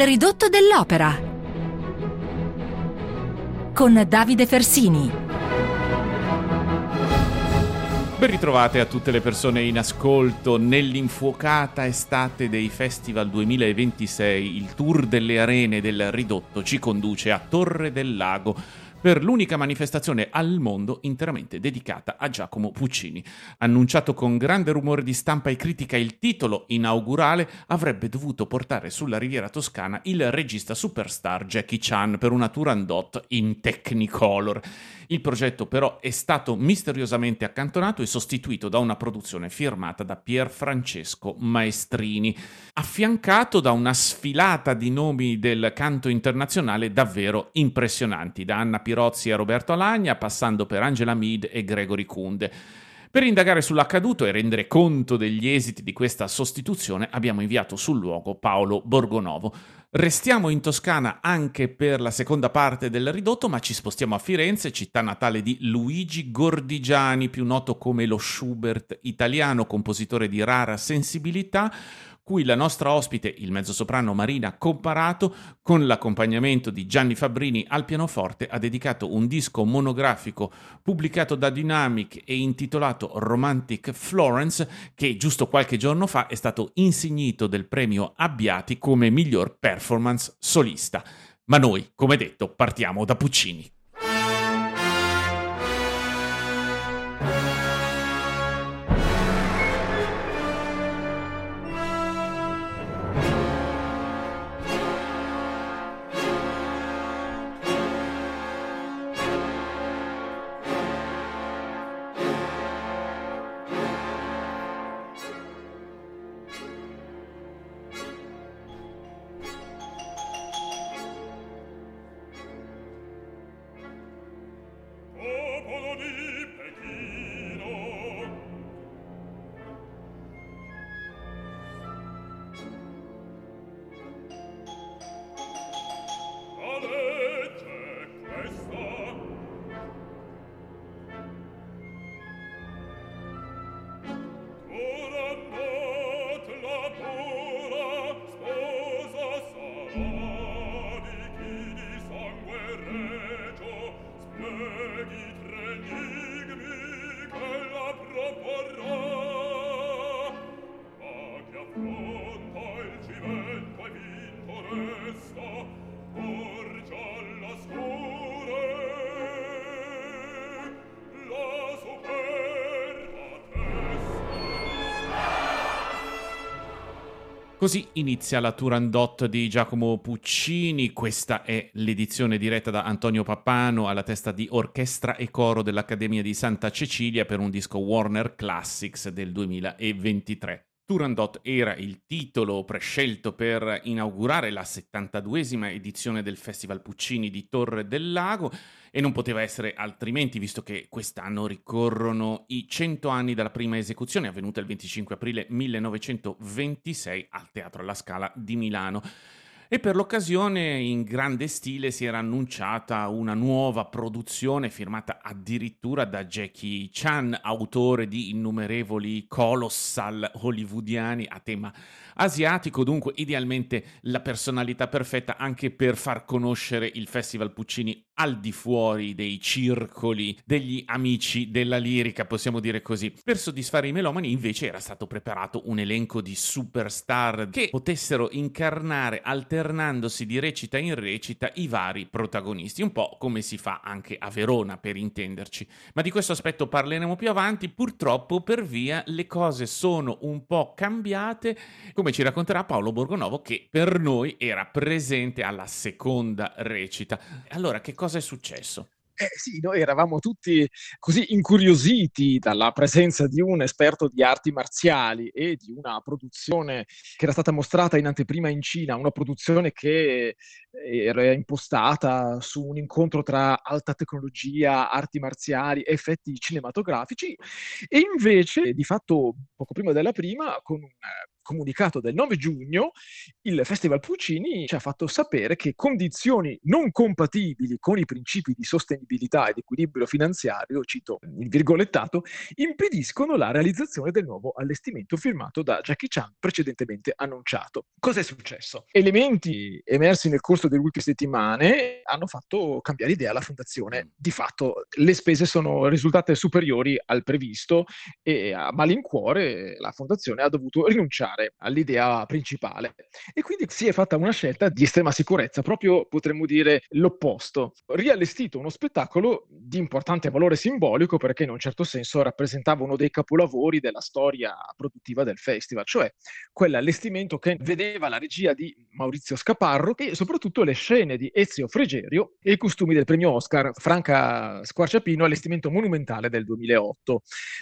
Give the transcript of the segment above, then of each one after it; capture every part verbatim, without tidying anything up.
Il ridotto dell'opera con Davide Fersini. Ben ritrovate a tutte le persone in ascolto. Nell'infuocata estate dei Festival duemilaventisei, il tour delle arene del Ridotto ci conduce a Torre del Lago per l'unica manifestazione al mondo interamente dedicata a Giacomo Puccini. Annunciato con grande rumore di stampa e critica, il titolo inaugurale avrebbe dovuto portare sulla Riviera Toscana il regista superstar Jackie Chan per una Turandot in Technicolor. Il progetto però è stato misteriosamente accantonato e sostituito da una produzione firmata da Pier Francesco Maestrini, affiancato da una sfilata di nomi del canto internazionale davvero impressionanti, da Anna Pirozzi a Roberto Alagna, passando per Angela Mead e Gregory Kunde. Per indagare sull'accaduto e rendere conto degli esiti di questa sostituzione abbiamo inviato sul luogo Paolo Borgonovo. Restiamo in Toscana anche per la seconda parte del Ridotto, ma ci spostiamo a Firenze, città natale di Luigi Gordigiani, più noto come lo Schubert italiano, compositore di rara sensibilità, cui la nostra ospite, il mezzosoprano Marina Comparato, con l'accompagnamento di Gianni Fabbrini al pianoforte, ha dedicato un disco monografico pubblicato da Dynamic e intitolato Romantic Florence, che giusto qualche giorno fa è stato insignito del premio Abbiati come miglior performance solista. Ma noi, come detto, partiamo da Puccini. Così inizia la Turandot di Giacomo Puccini. Questa è l'edizione diretta da Antonio Pappano alla testa di orchestra e coro dell'Accademia di Santa Cecilia per un disco Warner Classics del duemilaventitré. Turandot era il titolo prescelto per inaugurare la settantaduesima edizione del Festival Puccini di Torre del Lago e non poteva essere altrimenti, visto che quest'anno ricorrono i cento anni dalla prima esecuzione avvenuta il venticinque aprile millenovecentoventisei al Teatro alla Scala di Milano. E per l'occasione in grande stile si era annunciata una nuova produzione firmata addirittura da Jackie Chan, autore di innumerevoli colossal hollywoodiani a tema asiatico, dunque idealmente la personalità perfetta anche per far conoscere il Festival Puccini al di fuori dei circoli degli amici della lirica, possiamo dire così. Per soddisfare i melomani invece era stato preparato un elenco di superstar che potessero incarnare alternandosi di recita in recita i vari protagonisti, un po' come si fa anche a Verona per intenderci. Ma di questo aspetto parleremo più avanti. Purtroppo per via le cose sono un po' cambiate, come ci racconterà Paolo Borgonovo, che per noi era presente alla seconda recita. Allora, che cosa è successo? Eh sì, noi eravamo tutti così incuriositi dalla presenza di un esperto di arti marziali e di una produzione che era stata mostrata in anteprima in Cina, una produzione che era impostata su un incontro tra alta tecnologia, arti marziali, effetti cinematografici, e invece, di fatto, poco prima della prima, con un comunicato del nove giugno, il Festival Puccini ci ha fatto sapere che condizioni non compatibili con i principi di sostenibilità ed equilibrio finanziario, cito il virgolettato, impediscono la realizzazione del nuovo allestimento firmato da Jackie Chan precedentemente annunciato. Cosa è successo? Elementi emersi nel corso delle ultime settimane hanno fatto cambiare idea alla fondazione. Di fatto le spese sono risultate superiori al previsto e a malincuore la fondazione ha dovuto rinunciare all'idea principale. E quindi si è fatta una scelta di estrema sicurezza, proprio potremmo dire l'opposto. Riallestito uno spettacolo di importante valore simbolico perché in un certo senso rappresentava uno dei capolavori della storia produttiva del festival, cioè quell'allestimento che vedeva la regia di Maurizio Scaparro e soprattutto le scene di Ezio Frigerio e i costumi del premio Oscar Franca Squarciapino, allestimento monumentale del duemilaotto.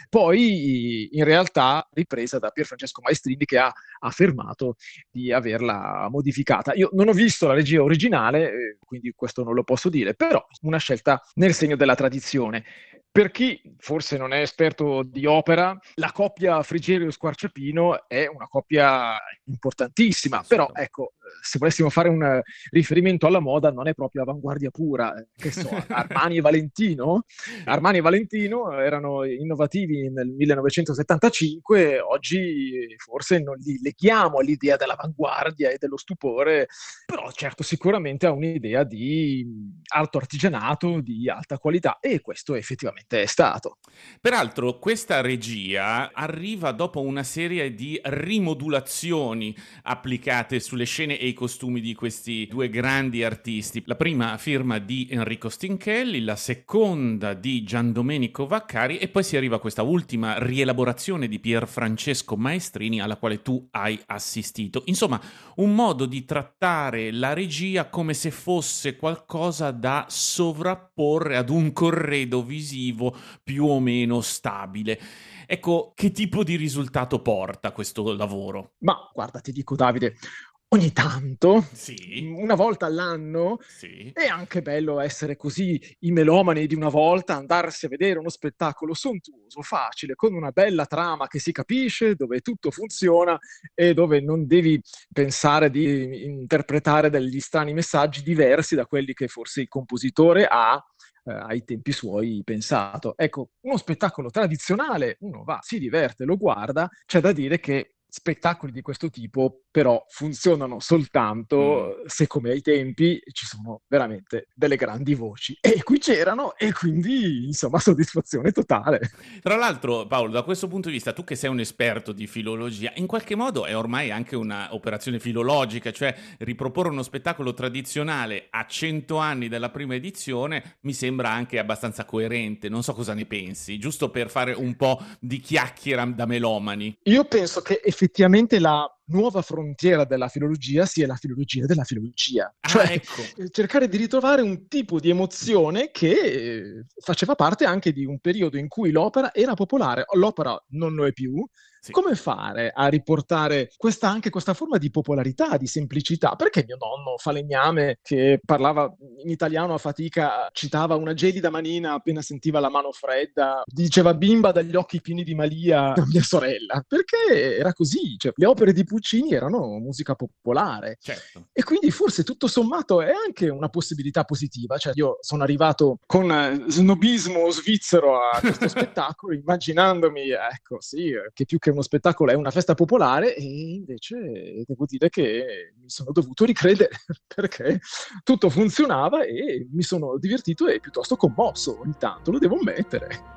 Poi in realtà ripresa da Pierfrancesco Maestrini che ha affermato di averla modificata. Io non ho visto la regia originale, quindi questo non lo posso dire, però una scelta nel segno della tradizione. Per chi forse non è esperto di opera, la coppia Frigerio-Squarciapino è una coppia importantissima, però ecco, se volessimo fare un riferimento alla moda non è proprio avanguardia pura, che so, Armani e Valentino? Armani e Valentino erano innovativi nel millenovecentosettantacinque, oggi forse non li leghiamo all'idea dell'avanguardia e dello stupore, però certo sicuramente ha un'idea di alto artigianato, di alta qualità, e questo effettivamente è stato. Peraltro questa regia arriva dopo una serie di rimodulazioni applicate sulle scene e i costumi di questi due grandi artisti. La prima firma di Enrico Stinchelli, la seconda di Giandomenico Vaccari e poi si arriva a questa ultima rielaborazione di Pierfrancesco Maestrini alla quale tu hai assistito. Insomma, un modo di trattare la regia come se fosse qualcosa da sovrapporre ad un corredo visivo più o meno stabile. Ecco, che tipo di risultato porta questo lavoro? Ma guarda, ti dico Davide, ogni tanto, sì. una volta all'anno, sì. è anche bello essere così i melomani di una volta, andarsi a vedere uno spettacolo sontuoso, facile, con una bella trama che si capisce, dove tutto funziona e dove non devi pensare di interpretare degli strani messaggi diversi da quelli che forse il compositore ha eh, ai tempi suoi pensato. Ecco, uno spettacolo tradizionale, uno va, si diverte, lo guarda, c'è da dire che spettacoli di questo tipo però funzionano soltanto mm. se, come ai tempi, ci sono veramente delle grandi voci, e qui c'erano, e quindi insomma soddisfazione totale. Tra l'altro, Paolo, da questo punto di vista, tu che sei un esperto di filologia, in qualche modo è ormai anche un'operazione filologica, cioè riproporre uno spettacolo tradizionale a cento anni dalla prima edizione mi sembra anche abbastanza coerente. Non so cosa ne pensi, giusto per fare un po' di chiacchiera da melomani. Io penso che effettivamente la nuova frontiera della filologia sia la filologia della filologia, ah, cioè ecco. cercare di ritrovare un tipo di emozione che faceva parte anche di un periodo in cui l'opera era popolare, l'opera non lo è più. Sì. Come fare a riportare questa, anche questa forma di popolarità, di semplicità? Perché mio nonno falegname, che parlava in italiano a fatica, citava una gelida manina appena sentiva la mano fredda, diceva bimba dagli occhi pieni di Malia a mia sorella? Perché era così, cioè, le opere di Puccini erano musica popolare. Certo. E quindi forse tutto sommato è anche una possibilità positiva. Cioè, io sono arrivato con snobismo svizzero a questo spettacolo, immaginandomi, ecco, sì, che più che uno spettacolo è una festa popolare, e invece devo dire che mi sono dovuto ricredere perché tutto funzionava e mi sono divertito e piuttosto commosso ogni tanto, lo devo ammettere.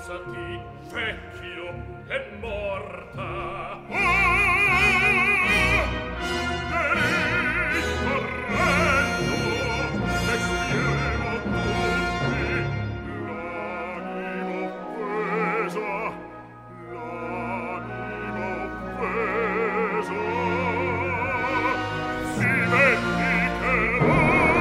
alzati, vecchio, è morta. Ah! Venì correndo, destiremo tutti. L'animo offesa, l'animo offesa, si vendicherà.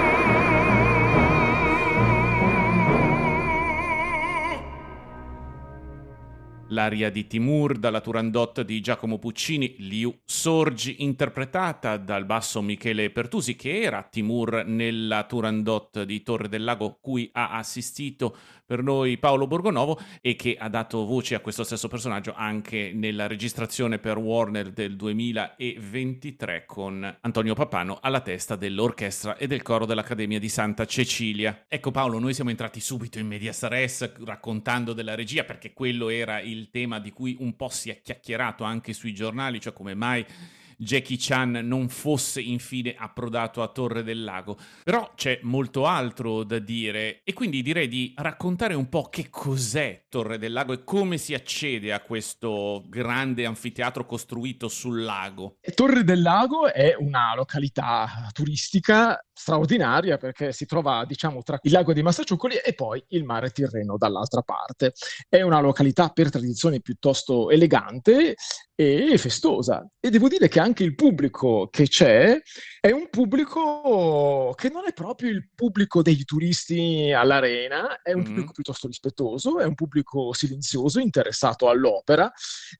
L'aria di Timur dalla Turandot di Giacomo Puccini, Liu Sorgi, interpretata dal basso Michele Pertusi, che era Timur nella Turandot di Torre del Lago, cui ha assistito per noi Paolo Borgonovo e che ha dato voce a questo stesso personaggio anche nella registrazione per Warner del duemilaventitré con Antonio Pappano alla testa dell'orchestra e del coro dell'Accademia di Santa Cecilia. Ecco Paolo, noi siamo entrati subito in medias res raccontando della regia, perché quello era il il tema di cui un po' si è chiacchierato anche sui giornali, cioè come mai Jackie Chan non fosse infine approdato a Torre del Lago. Però c'è molto altro da dire e quindi direi di raccontare un po' che cos'è Torre del Lago e come si accede a questo grande anfiteatro costruito sul lago. Torre del Lago è una località turistica straordinaria perché si trova, diciamo, tra il lago di Massaciuccoli e poi il mare Tirreno dall'altra parte. È una località per tradizione piuttosto elegante e festosa. E devo dire che anche il pubblico che c'è è un pubblico che non è proprio il pubblico dei turisti all'arena, è un Mm-hmm. pubblico piuttosto rispettoso, è un pubblico silenzioso, interessato all'opera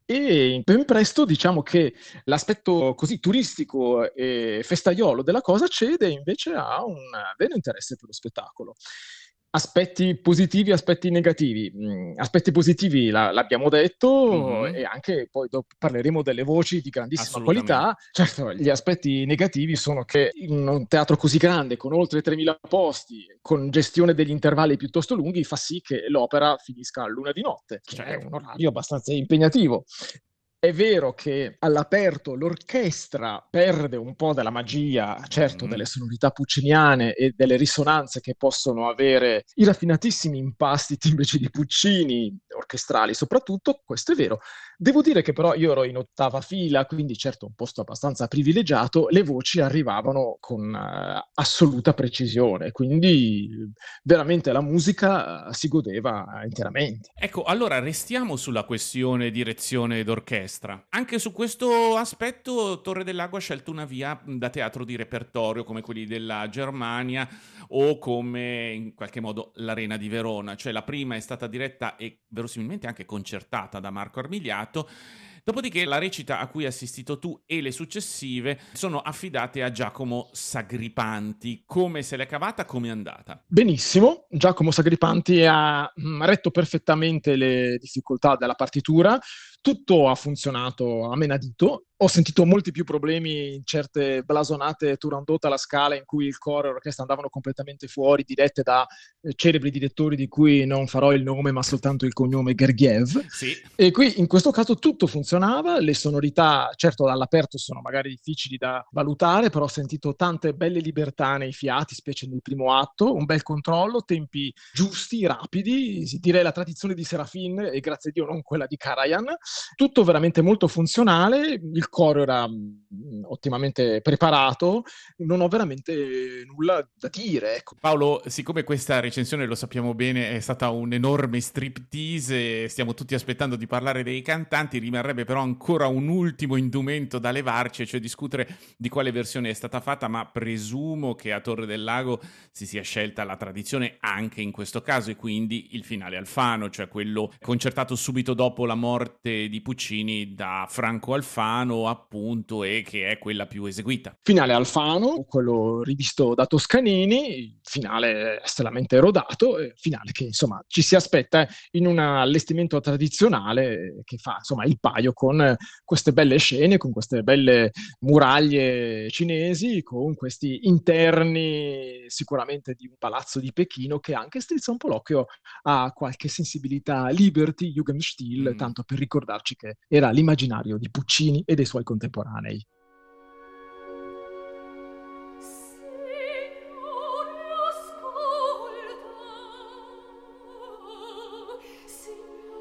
e ben presto diciamo che l'aspetto così turistico e festaiolo della cosa cede invece a un vero interesse per lo spettacolo. Aspetti positivi, aspetti negativi. Mm, aspetti positivi la, l'abbiamo detto, Mm-hmm. e anche poi dopo parleremo delle voci di grandissima qualità. Certo, gli aspetti negativi sono che in un teatro così grande, con oltre tremila posti, con gestione degli intervalli piuttosto lunghi, fa sì che l'opera finisca a luna di notte, che certo. è un orario abbastanza impegnativo. È vero che all'aperto l'orchestra perde un po' della magia, certo, Mm-hmm. delle sonorità pucciniane e delle risonanze che possono avere i raffinatissimi impasti timbri di Puccini, orchestrali soprattutto, questo è vero. Devo dire che però io ero in ottava fila, quindi certo un posto abbastanza privilegiato, le voci arrivavano con uh, assoluta precisione, quindi veramente la musica uh, si godeva interamente. Ecco, allora restiamo sulla questione direzione d'orchestra. Anche su questo aspetto Torre del Lago ha scelto una via da teatro di repertorio come quelli della Germania o come in qualche modo l'Arena di Verona, cioè la prima è stata diretta e verosimilmente anche concertata da Marco Armigliato. Dopodiché la recita a cui hai assistito tu e le successive sono affidate a Giacomo Sagripanti. Come se l'è cavata, come è andata? Benissimo, Giacomo Sagripanti ha retto perfettamente le difficoltà della partitura, tutto ha funzionato a menadito. Ho sentito molti più problemi in certe blasonate Turandot alla Scala in cui il coro e l'orchestra andavano completamente fuori, dirette da eh, celebri direttori di cui non farò il nome ma soltanto il cognome, Gergiev. Sì. E qui in questo caso tutto funzionava, le sonorità certo dall'aperto sono magari difficili da valutare, però ho sentito tante belle libertà nei fiati, specie nel primo atto, un bel controllo, tempi giusti, rapidi, direi la tradizione di Serafin e grazie a Dio non quella di Karajan, tutto veramente molto funzionale, il coro era mh, ottimamente preparato, non ho veramente nulla da dire. Ecco. Paolo, siccome questa recensione, lo sappiamo bene, è stata un enorme striptease, stiamo tutti aspettando di parlare dei cantanti, rimarrebbe però ancora un ultimo indumento da levarci, cioè discutere di quale versione è stata fatta, ma presumo che a Torre del Lago si sia scelta la tradizione anche in questo caso e quindi il finale Alfano, cioè quello concertato subito dopo la morte di Puccini da Franco Alfano, appunto, e che è quella più eseguita. Finale Alfano, quello rivisto da Toscanini, finale estremamente rodato, finale che insomma ci si aspetta in un allestimento tradizionale che fa insomma il paio con queste belle scene, con queste belle muraglie cinesi, con questi interni sicuramente di un palazzo di Pechino che anche strizza un po' l'occhio a qualche sensibilità Liberty, Jugendstil, mm. tanto per ricordarci che era l'immaginario di Puccini e dei suoi contemporanei. Signor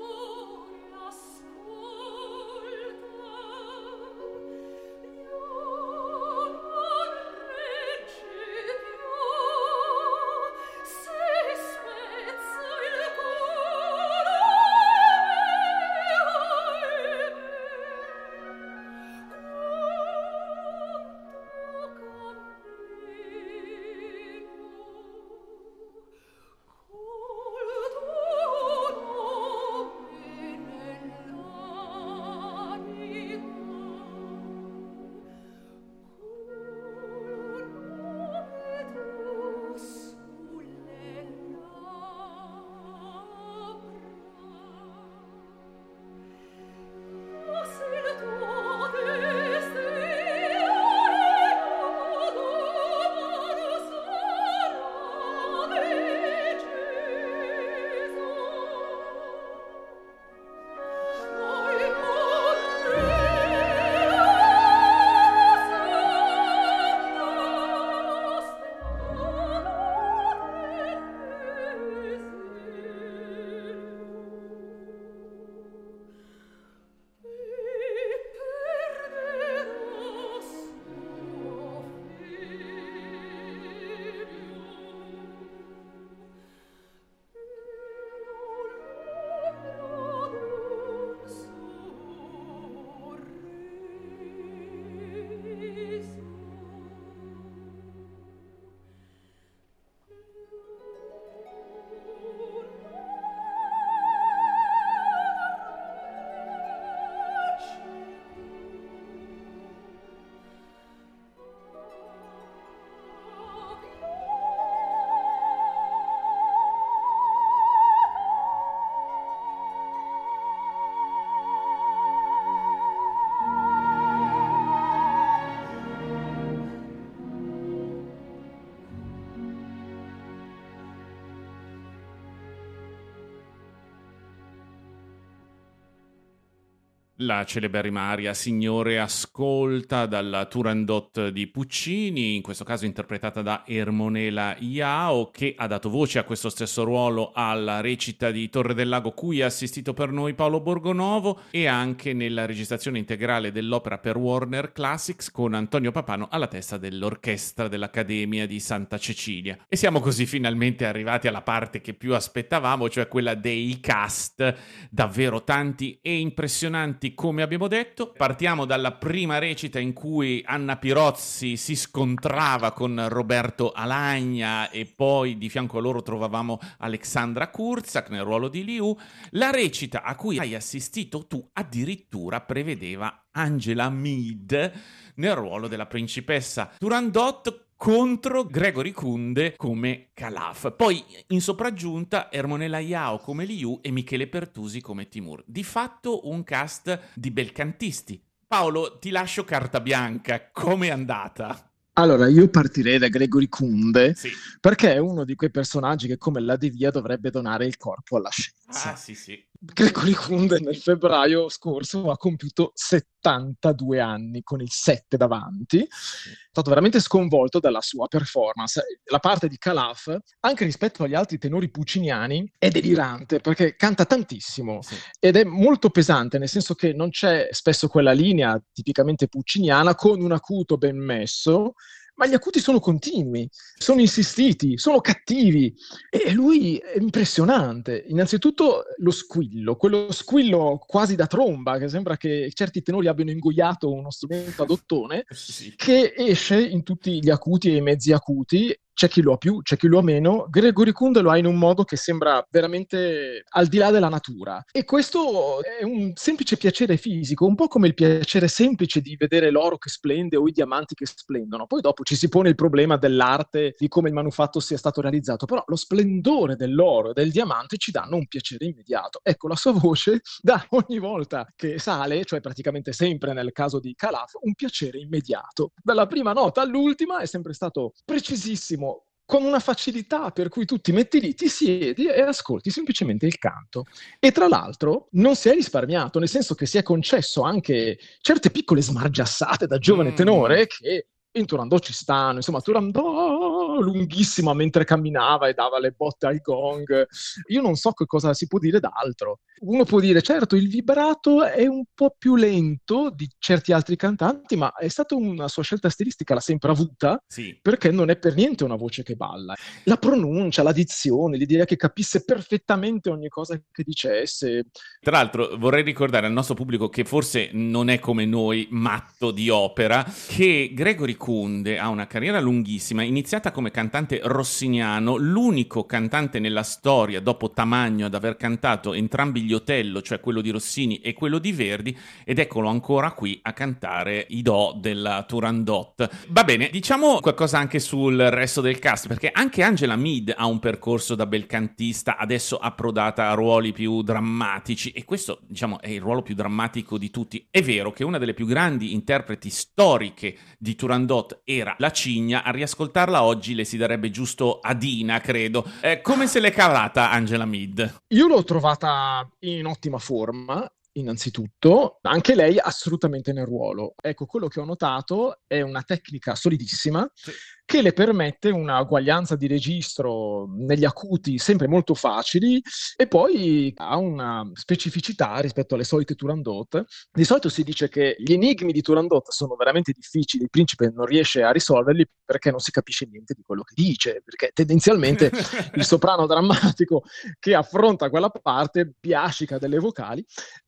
La celeberrima aria Signore ascolta dalla Turandot di Puccini, in questo caso interpretata da Ermonela Iao, che ha dato voce a questo stesso ruolo alla recita di Torre del Lago, cui ha assistito per noi Paolo Borgonovo, e anche nella registrazione integrale dell'opera per Warner Classics con Antonio Papano alla testa dell'orchestra dell'Accademia di Santa Cecilia. E siamo così finalmente arrivati alla parte che più aspettavamo, cioè quella dei cast, davvero tanti e impressionanti come abbiamo detto. Partiamo dalla prima recita in cui Anna Pirozzi si scontrava con Roberto Alagna e poi di fianco a loro trovavamo Alexandra Kurzak nel ruolo di Liu. La recita a cui hai assistito tu addirittura prevedeva Angela Mead nel ruolo della principessa Turandot contro Gregory Kunde come Calaf. Poi in sopraggiunta Ermonela Iao come Liu e Michele Pertusi come Timur. Di fatto un cast di belcantisti. Paolo, ti lascio carta bianca. Com'è andata? Allora, io partirei da Gregory Kunde, Sì. perché è uno di quei personaggi che come la devia dovrebbe donare il corpo alla scienza. Ah, sì, sì. Gregory Kunde nel febbraio scorso ha compiuto settantadue anni con il sette davanti. È stato veramente sconvolto dalla sua performance. La parte di Calaf, anche rispetto agli altri tenori pucciniani, è delirante perché canta tantissimo Sì. ed è molto pesante, nel senso che non c'è spesso quella linea tipicamente pucciniana con un acuto ben messo, ma gli acuti sono continui, sono insistiti, sono cattivi e lui è impressionante. Innanzitutto lo squillo, quello squillo quasi da tromba, che sembra che certi tenori abbiano ingoiato uno strumento ad ottone, Sì. che esce in tutti gli acuti e i mezzi acuti. C'è chi lo ha più, c'è chi lo ha meno. Gregory Kunde lo ha in un modo che sembra veramente al di là della natura. E questo è un semplice piacere fisico, un po' come il piacere semplice di vedere l'oro che splende o i diamanti che splendono. Poi dopo ci si pone il problema dell'arte, di come il manufatto sia stato realizzato, però lo splendore dell'oro e del diamante ci danno un piacere immediato. Ecco, la sua voce dà ogni volta che sale, cioè praticamente sempre nel caso di Calaf, un piacere immediato. Dalla prima nota all'ultima è sempre stato precisissimo, con una facilità per cui tu ti metti lì, ti siedi e ascolti semplicemente il canto. E tra l'altro non si è risparmiato, nel senso che si è concesso anche certe piccole smargiassate da giovane Mm. tenore che in Turandot ci stanno, insomma Turandot lunghissima mentre camminava e dava le botte al gong. Io non so che cosa si può dire d'altro. Uno può dire, certo, il vibrato è un po' più lento di certi altri cantanti, ma è stata una sua scelta stilistica, l'ha sempre avuta, Sì. perché non è per niente una voce che balla. La pronuncia, la dizione, l'idea che capisse perfettamente ogni cosa che dicesse. Tra l'altro vorrei ricordare al nostro pubblico, che forse non è come noi matto di opera, che Gregory Kunde ha una carriera lunghissima, iniziata come cantante rossiniano, l'unico cantante nella storia dopo Tamagno ad aver cantato entrambi gli Otello, cioè quello di Rossini e quello di Verdi, ed eccolo ancora qui a cantare i do della Turandot. Va bene, diciamo qualcosa anche sul resto del cast, perché anche Angela Mead ha un percorso da belcantista, adesso approdata a ruoli più drammatici, e questo, diciamo, è il ruolo più drammatico di tutti. È vero che una delle più grandi interpreti storiche di Turandot era la Cigna, a riascoltarla oggi le si darebbe giusto Adina, credo. Eh, come se l'è cavata Angela Mead? Io l'ho trovata in ottima forma, innanzitutto, anche lei assolutamente nel ruolo. Ecco, quello che ho notato è una tecnica solidissima, Sì. che le permette una uguaglianza di registro negli acuti sempre molto facili, e poi ha una specificità rispetto alle solite Turandot. Di solito si dice che gli enigmi di Turandot sono veramente difficili, il principe non riesce a risolverli perché non si capisce niente di quello che dice, perché tendenzialmente il soprano drammatico che affronta quella parte biascica delle vocali,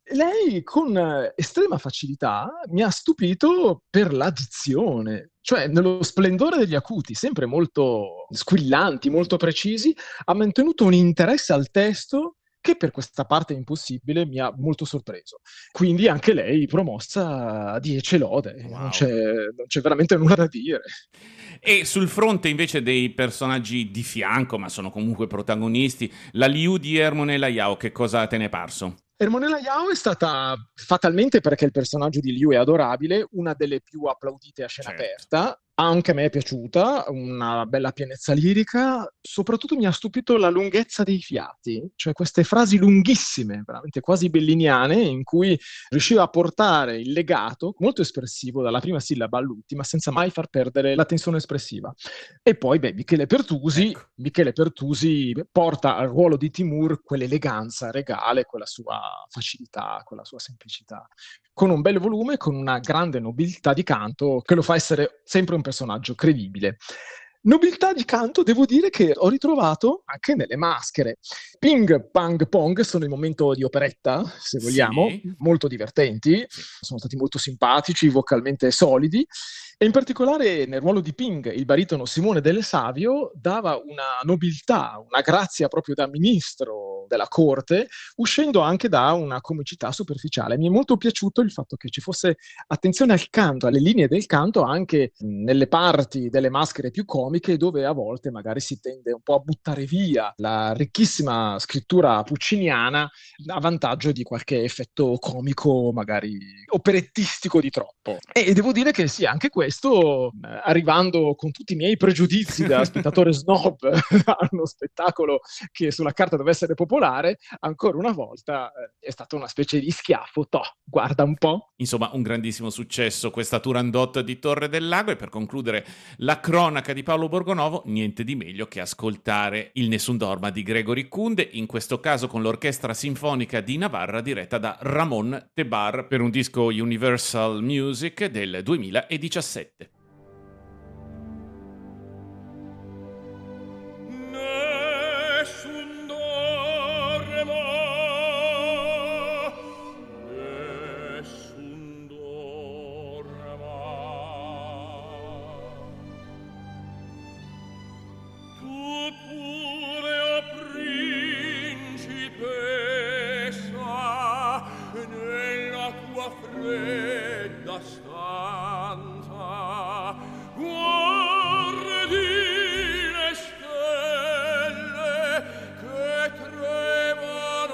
lei con estrema facilità mi ha stupito per la dizione, cioè nello splendore degli acuti, sempre molto squillanti, molto precisi, ha mantenuto un interesse al testo che per questa parte impossibile mi ha molto sorpreso. Quindi anche lei promossa a dieci lode, Wow. non c'è, non c'è veramente nulla da dire. E sul fronte invece dei personaggi di fianco, ma sono comunque protagonisti, la Liu di Ermonela Iao, che cosa te ne è parso? Ermonela Iao è stata, fatalmente perché il personaggio di Liu è adorabile, una delle più applaudite a scena Certo. aperta. Anche a me è piaciuta, una bella pienezza lirica, soprattutto mi ha stupito la lunghezza dei fiati, cioè queste frasi lunghissime, veramente quasi belliniane, in cui riusciva a portare il legato, molto espressivo, dalla prima sillaba all'ultima, senza mai far perdere la tensione espressiva. E poi, beh, Michele Pertusi, Ecco. Michele Pertusi porta al ruolo di Timur quell'eleganza regale, quella sua facilità, quella sua semplicità, con un bel volume, con una grande nobiltà di canto che lo fa essere sempre un personaggio credibile. Nobiltà di canto, devo dire che ho ritrovato anche nelle maschere. Ping, pang, pong sono il momento di operetta, se vogliamo, Sì. molto divertenti, sono stati molto simpatici, vocalmente solidi, e in particolare nel ruolo di Ping, il baritono Simone Delle Savio dava una nobiltà, una grazia proprio da ministro della corte, uscendo anche da una comicità superficiale. Mi è molto piaciuto il fatto che ci fosse attenzione al canto, alle linee del canto, anche nelle parti delle maschere più comiche, dove a volte magari si tende un po' a buttare via la ricchissima scrittura pucciniana a vantaggio di qualche effetto comico, magari operettistico di troppo. E devo dire che sì, anche questo, eh, arrivando con tutti i miei pregiudizi da spettatore snob a uno spettacolo che sulla carta deve essere popolare, ancora una volta eh, è stata una specie di schiaffo. Toh, guarda un po'. Insomma, un grandissimo successo questa Turandot di Torre del Lago, e per concludere la cronaca di Paolo Borgonovo, niente di meglio che ascoltare il Nessun Dorma di Gregory Kunde, in questo caso con l'Orchestra Sinfonica di Navarra diretta da Ramon Tebar per un disco Universal Music del duemiladiciassette. Nessun dorma, nessun dorma. Tu pure, o principessa, nella tua fredda stanza, guardi le stelle che tremano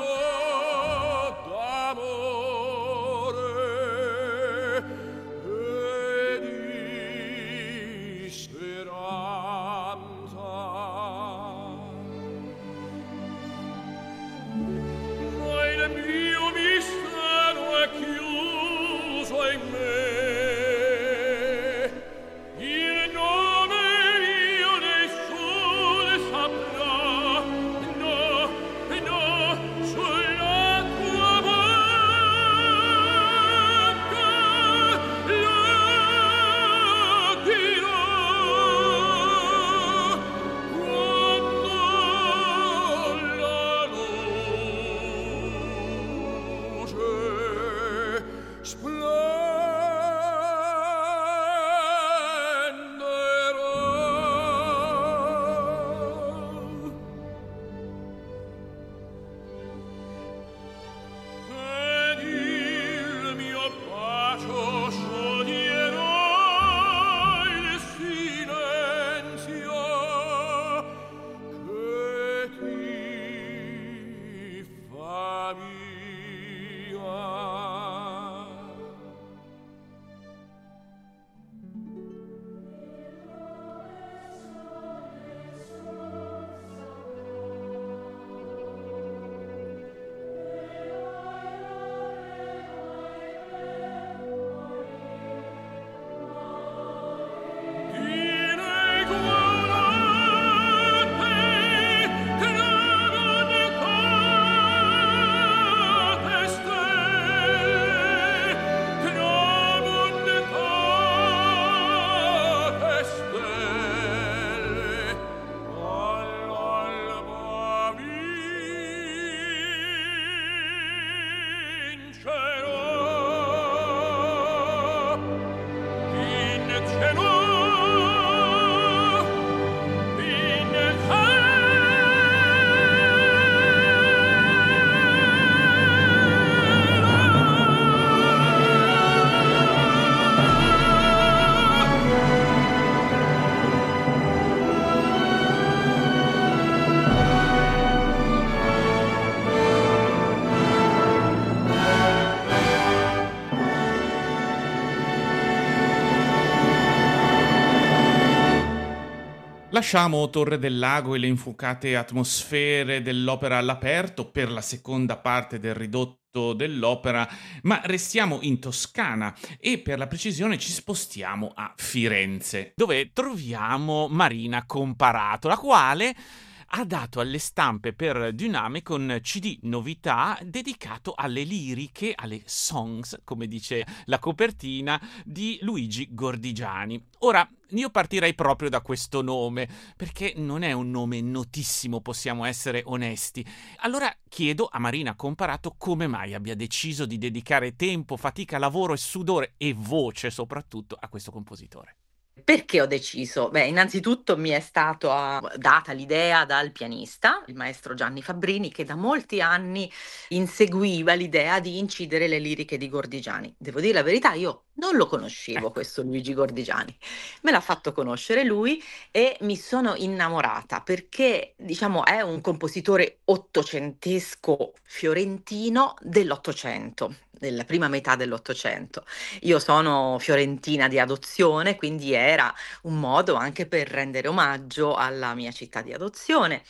Lasciamo Torre del Lago e le infuocate atmosfere dell'opera all'aperto per la seconda parte del ridotto dell'opera, ma restiamo in Toscana e per la precisione ci spostiamo a Firenze, dove troviamo Marina Comparato, la quale ha dato alle stampe per Dynamic un C D novità dedicato alle liriche, alle songs, come dice la copertina, di Luigi Gordigiani. Ora, io partirei proprio da questo nome, perché non è un nome notissimo, possiamo essere onesti. Allora chiedo a Marina Comparato come mai abbia deciso di dedicare tempo, fatica, lavoro e sudore e voce soprattutto a questo compositore. Perché ho deciso? Beh, innanzitutto mi è stata data l'idea dal pianista, il maestro Gianni Fabbrini, che da molti anni inseguiva l'idea di incidere le liriche di Gordigiani. Devo dire la verità, io non lo conoscevo questo Luigi Gordigiani, me l'ha fatto conoscere lui e mi sono innamorata perché, diciamo, è un compositore ottocentesco fiorentino dell'Ottocento, della prima metà dell'Ottocento. Io sono fiorentina di adozione, quindi era un modo anche per rendere omaggio alla mia città di adozione.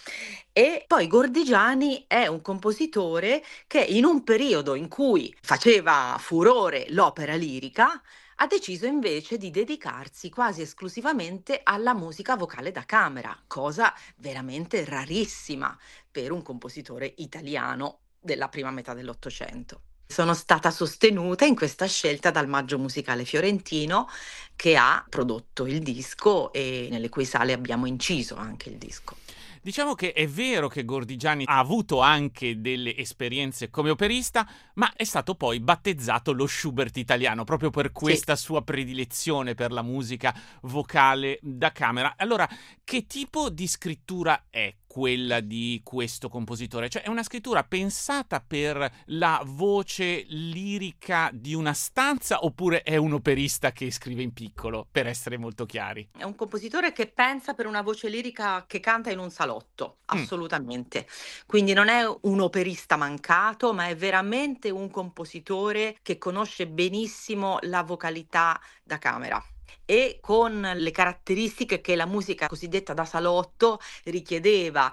E poi Gordigiani è un compositore che in un periodo in cui faceva furore l'opera lirica ha deciso invece di dedicarsi quasi esclusivamente alla musica vocale da camera, cosa veramente rarissima per un compositore italiano della prima metà dell'Ottocento. Sono stata sostenuta in questa scelta dal Maggio Musicale Fiorentino, che ha prodotto il disco e nelle cui sale abbiamo inciso anche il disco. Diciamo che è vero che Gordigiani ha avuto anche delle esperienze come operista, ma è stato poi battezzato lo Schubert italiano, proprio per questa sì. sua predilezione per la musica vocale da camera. Allora, che tipo di scrittura è quella di questo compositore? Cioè, è una scrittura pensata per la voce lirica di una stanza oppure è un operista che scrive in piccolo, per essere molto chiari? È un compositore che pensa per una voce lirica che canta in un salotto, Mm. assolutamente. Quindi non è un operista mancato, ma è veramente un compositore che conosce benissimo la vocalità da camera. E con le caratteristiche che la musica cosiddetta da salotto richiedeva,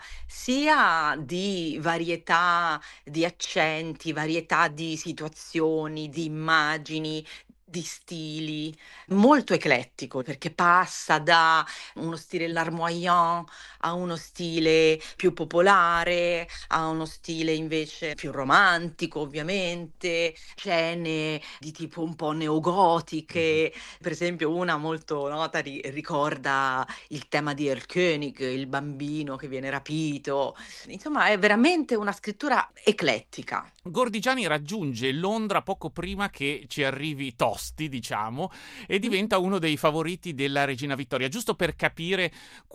sia di varietà di accenti, varietà di situazioni, di immagini, di stili, molto eclettico, perché passa da uno stile larmoyant a uno stile più popolare, a uno stile invece più romantico, ovviamente, scene di tipo un po' neogotiche, per esempio una molto nota ri- ricorda il tema di Erlkönig, il bambino che viene rapito. Insomma, è veramente una scrittura eclettica. Gordigiani raggiunge Londra poco prima che ci arrivi Tosti, diciamo, e diventa uno dei favoriti della Regina Vittoria, giusto per capire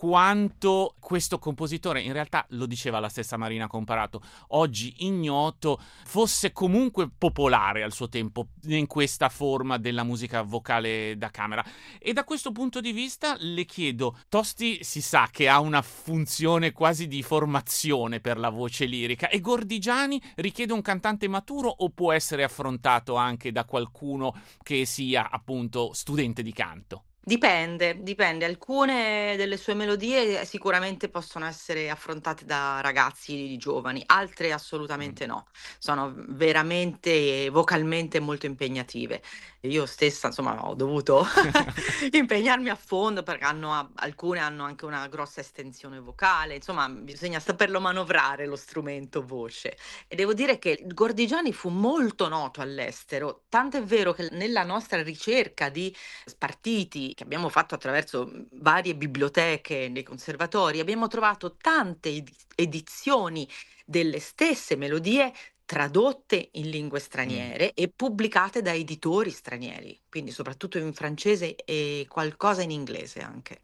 quanto questo compositore, in realtà lo diceva la stessa Marina Comparato, oggi ignoto, fosse comunque popolare al suo tempo in questa forma della musica vocale da camera. E da questo punto di vista le chiedo, Tosti si sa che ha una funzione quasi di formazione per la voce lirica e Gordigiani richiede un cantante maturo o può essere affrontato anche da qualcuno che sia appunto studente di canto? Dipende, dipende. Alcune delle sue melodie sicuramente possono essere affrontate da ragazzi giovani, altre assolutamente no. Sono veramente vocalmente molto impegnative. Io stessa, insomma, ho dovuto impegnarmi a fondo perché hanno, alcune hanno anche una grossa estensione vocale, insomma, bisogna saperlo manovrare lo strumento voce. E devo dire che Gordigiani fu molto noto all'estero, tanto è vero che nella nostra ricerca di spartiti che abbiamo fatto attraverso varie biblioteche nei conservatori, abbiamo trovato tante ed- edizioni delle stesse melodie tradotte in lingue straniere mm. e pubblicate da editori stranieri, quindi soprattutto in francese e qualcosa in inglese anche.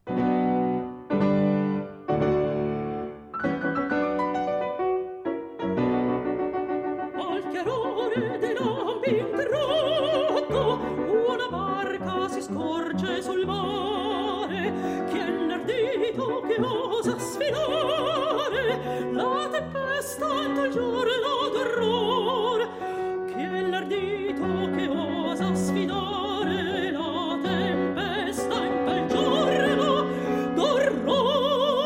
Al chiarore dei lampi interrotto, una barca si scorge sul mare. Chi è l'ardito che osa sfidare la tempesta in tal giorno d'orrore? Chi è l'ardito che osa sfidare la tempesta in tal giorno d'orrore?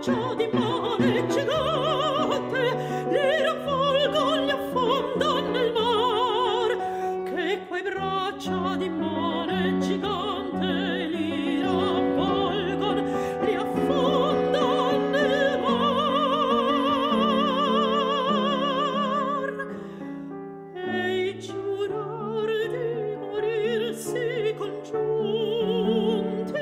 braccia di mare gigante li raccolgon, li affondon nel mar, che quei braccia di mare gigante li raccolgon, li affondon nel mar. E i giurar di morirsi congiunti,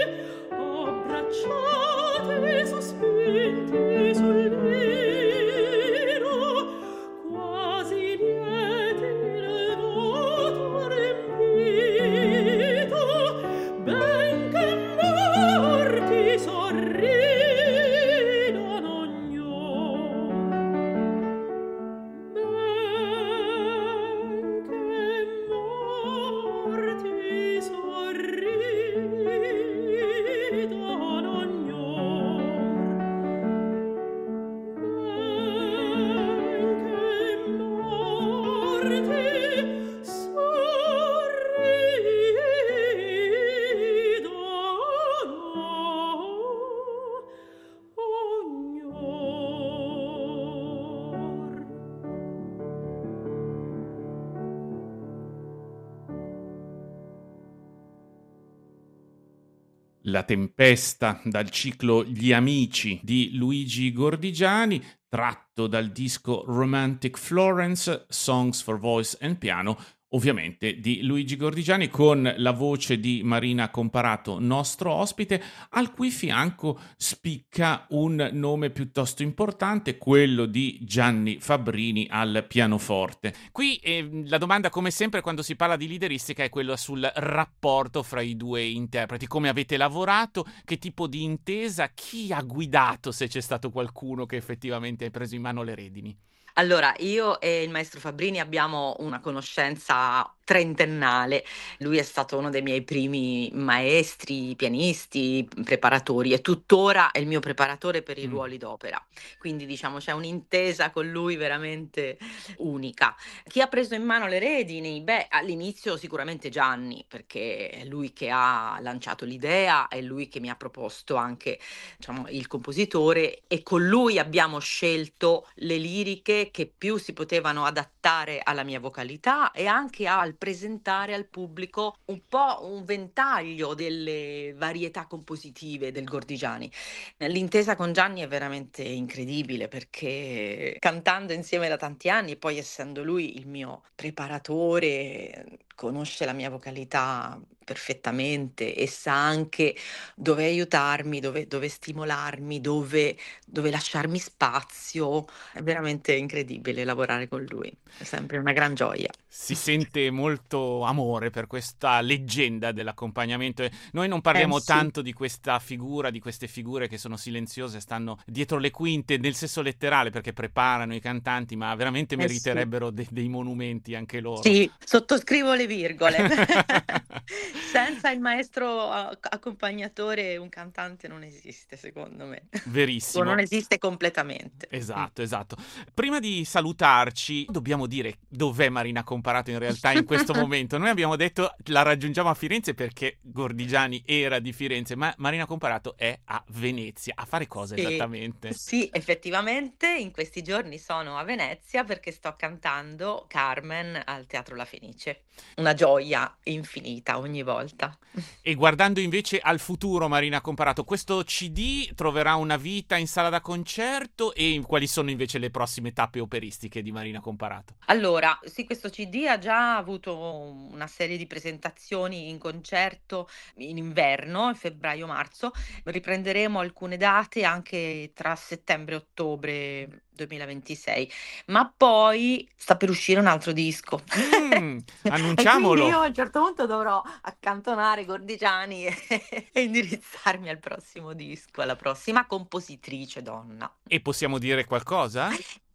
abbracciati, sospinti sul Nilo, quasi lieti nel vuoto riempito, benché morti sorridono ognor. Benché morti sorridono ognor. Benché morti sorridono ognor. La tempesta dal ciclo Gli Amici di Luigi Gordigiani, tratto dal disco Romantic Florence, Songs for Voice and Piano, ovviamente di Luigi Gordigiani, con la voce di Marina Comparato, nostro ospite, al cui fianco spicca un nome piuttosto importante, quello di Gianni Fabbrini al pianoforte. Qui eh, la domanda, come sempre quando si parla di lideristica, è quella sul rapporto fra i due interpreti. Come avete lavorato? Che tipo di intesa? Chi ha guidato, se c'è stato qualcuno che effettivamente ha preso in mano le redini? Allora, io e il maestro Fabbrini abbiamo una conoscenza trentennale. Lui è stato uno dei miei primi maestri, pianisti, preparatori, e tuttora è il mio preparatore per i Mm. ruoli d'opera. Quindi diciamo c'è un'intesa con lui veramente unica. Chi ha preso in mano le redini? Beh, all'inizio sicuramente Gianni, perché è lui che ha lanciato l'idea, è lui che mi ha proposto anche, diciamo, il compositore, e con lui abbiamo scelto le liriche che più si potevano adattare alla mia vocalità e anche al presentare al pubblico un po' un ventaglio delle varietà compositive del Gordigiani. L'intesa con Gianni è veramente incredibile, perché cantando insieme da tanti anni, poi essendo lui il mio preparatore, conosce la mia vocalità perfettamente e sa anche dove aiutarmi, dove, dove stimolarmi, dove, dove lasciarmi spazio. È veramente incredibile lavorare con lui, è sempre una gran gioia. Si sente molto amore per questa leggenda dell'accompagnamento. E noi non parliamo Eh sì. tanto di questa figura, di queste figure che sono silenziose, stanno dietro le quinte, nel senso letterale, perché preparano i cantanti, ma veramente Eh sì. meriterebbero de- dei monumenti anche loro. Sì, sottoscrivo le virgole. Senza il maestro a- accompagnatore un cantante non esiste, secondo me. O Verissimo. non esiste completamente. Esatto, esatto. Prima di salutarci, dobbiamo dire dov'è Marina Comparato in realtà in questo momento. Noi abbiamo detto la raggiungiamo a Firenze perché Gordigiani era di Firenze, ma Marina Comparato è a Venezia. A fare cosa Sì. esattamente? Sì, effettivamente in questi giorni sono a Venezia perché sto cantando Carmen al Teatro La Fenice. Una gioia infinita ogni volta. E guardando invece al futuro, Marina Comparato, questo C D troverà una vita in sala da concerto, e quali sono invece le prossime tappe operistiche di Marina Comparato? Allora, sì, questo C D ha già avuto una serie di presentazioni in concerto in inverno, in febbraio-marzo. Riprenderemo alcune date anche tra settembre e ottobre duemilaventisei, ma poi sta per uscire un altro disco. Mm, E annunciamolo! quindi io a un certo punto dovrò accantonare Gordigiani e, e indirizzarmi al prossimo disco, alla prossima compositrice donna. E possiamo dire qualcosa?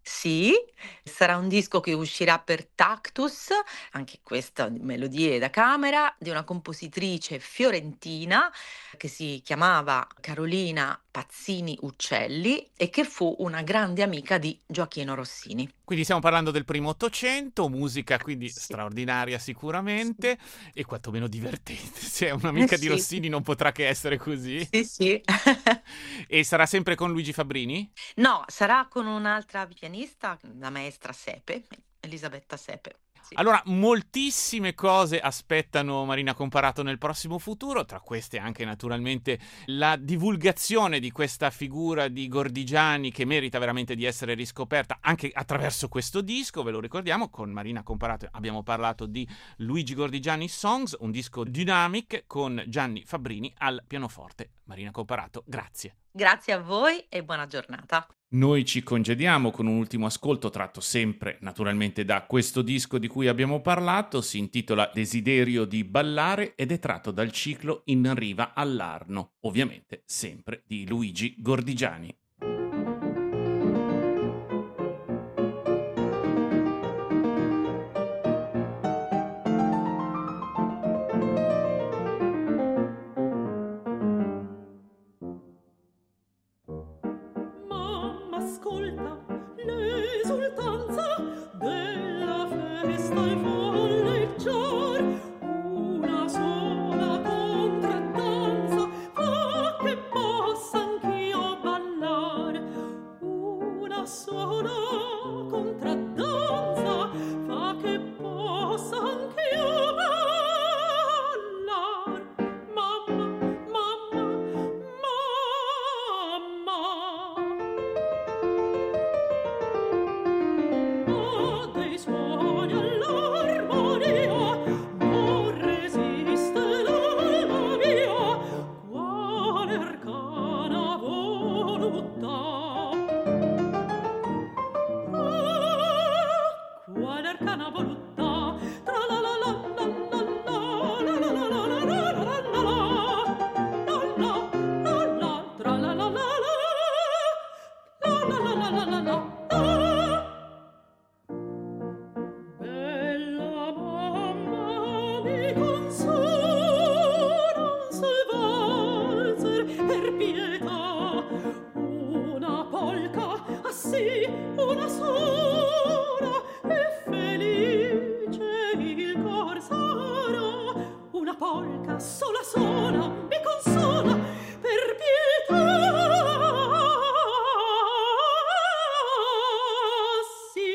Sì, sarà un disco che uscirà per Tactus, anche questa di melodie da camera, di una compositrice fiorentina che si chiamava Carolina Pazzini Uccelli e che fu una grande amica di Gioachino Rossini. Quindi stiamo parlando del primo Ottocento, musica quindi Sì. straordinaria sicuramente e quantomeno divertente. Se è Eh un'amica di sì, Rossini non potrà che essere così. sì, sì. E sarà sempre con Luigi Fabbrini? No, sarà con un'altra pianista, la maestra Sepe, Elisabetta Sepe. Sì. Allora, moltissime cose aspettano Marina Comparato nel prossimo futuro, tra queste anche naturalmente la divulgazione di questa figura di Gordigiani che merita veramente di essere riscoperta anche attraverso questo disco, ve lo ricordiamo, con Marina Comparato abbiamo parlato di Luigi Gordigiani Songs, un disco dynamic con Gianni Fabbrini al pianoforte. Marina Comparato, grazie. Grazie a voi e buona giornata. Noi ci congediamo con un ultimo ascolto tratto sempre naturalmente da questo disco di cui abbiamo parlato, si intitola Desiderio di ballare ed è tratto dal ciclo In riva all'Arno, ovviamente sempre di Luigi Gordigiani. Mamma, ascolta l'esultanza della festa e folleggiar. Una sola contraddanza fa che possa anch'io ballar. Una sola contraddanza fa che possa anch'io ballar. Mamma, mamma, mamma. Ha dei suoni all'armonia, non resiste l'alma mia, quale arcana voluttà. Ah, quale arcana voluttà. Tra la la la la la la la la la la la la la la la la la, tra la la la la la la la la la la. Bella mamma, mi consola un sol valzer per pietà, una polca, ah sì, una sola, e felice il cor sarà. Una polca sola sola mi consola per pietà. Sì,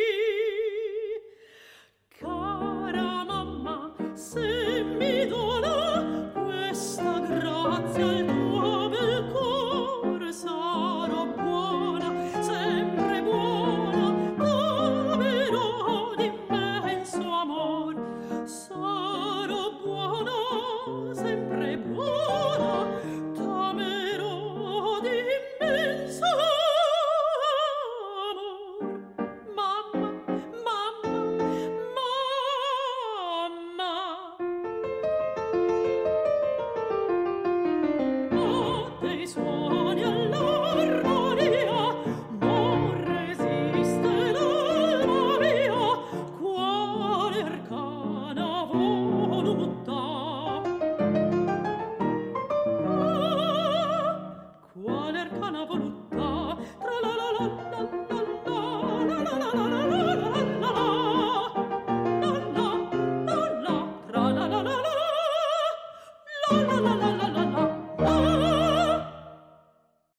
cara mamma, se mi dona questa grazia il tuo bel cor, sarò buona, sempre buona, t'amerò d'immenso amor. Sarò buona, sempre buona, t'amerò d'immenso amor. Mamma, mamma, mamma. Ha dei suoni all'armonia, non resiste l'alma mia, quale arcana voluttà. Ah, quale arcana voluttà. Tra la la la la la la la la la la la.